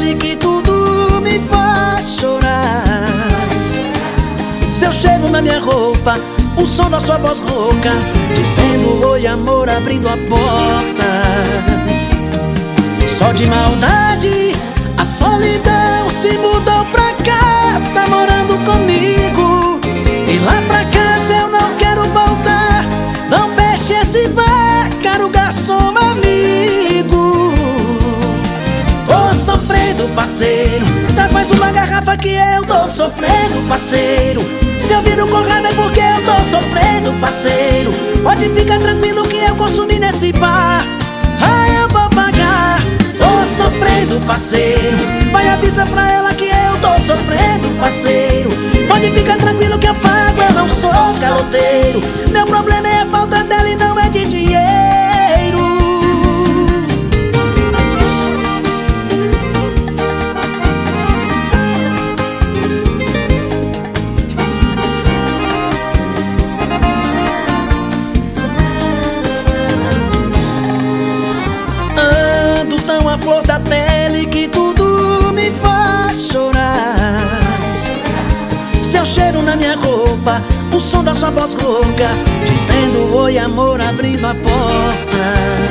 pele que tudo me faz chorar. Seu cheiro na minha roupa, o som da sua voz rouca, dizendo oi amor, abrindo a porta. Só de maldade, a solidão se mudou pra cá. Tá morando comigo, e lá pra casa eu não quero voltar. Não feche esse bar, caro garçom amigo. Tô sofrendo, parceiro, traz mais uma garrafa que eu tô sofrendo, parceiro. Se eu viro com raiva é porque eu tô sofrendo, parceiro. Pode ficar tranquilo que eu consumi nesse bar, eu vou pagar. Tô sofrendo, parceiro, vai avisa pra ela que eu tô sofrendo, parceiro. Pode ficar tranquilo que eu pago, eu não sou caloteiro. Meu problema é a falta dela e não é de dinheiro. Ando tão à flor da pele que tudo me faz chorar. Seu cheiro na minha roupa, o som da sua voz rouca, dizendo oi amor, abrindo a porta.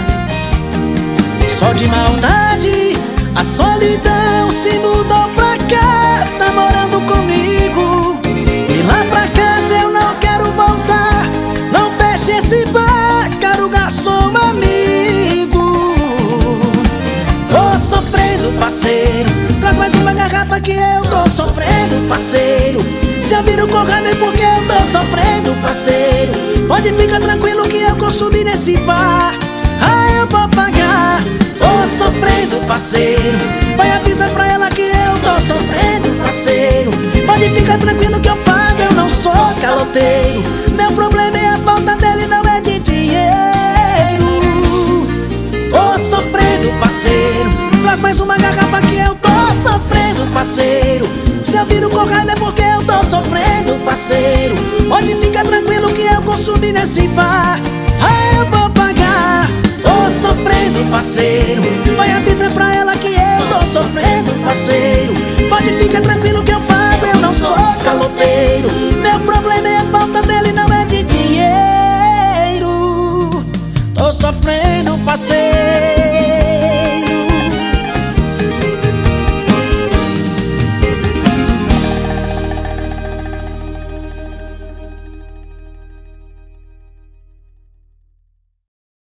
Só de maldade, a solidão se mudou pra cá. Tá morando comigo, e lá pra casa eu não quero voltar. Não feche esse bar, caro garçom amigo. Tô sofrendo, parceiro, traz mais uma garrafa que eu tô sofrendo, parceiro. Se eu viro com raiva é porque eu tô sofrendo, parceiro. Pode ficar tranquilo que eu consumi nesse bar, eu vou pagar. Tô sofrendo, parceiro, vai avisa pra ela que eu tô sofrendo, parceiro. Pode ficar tranquilo que eu pago, eu não sou caloteiro. Meu problema é a falta dele, não é de dinheiro. Tô sofrendo, parceiro, traz mais uma garrafa que eu tô sofrendo, parceiro. Se eu viro com raiva é porque eu tô sofrendo, parceiro. Pode ficar tranquilo que eu consumi nesse bar, eu vou pagar. Tô sofrendo, parceiro, vai avisa pra ela que eu tô sofrendo, parceiro. Pode ficar tranquilo que eu pago, eu não sou caloteiro. Meu problema é a falta dele, não é de dinheiro. Tô sofrendo, parceiro.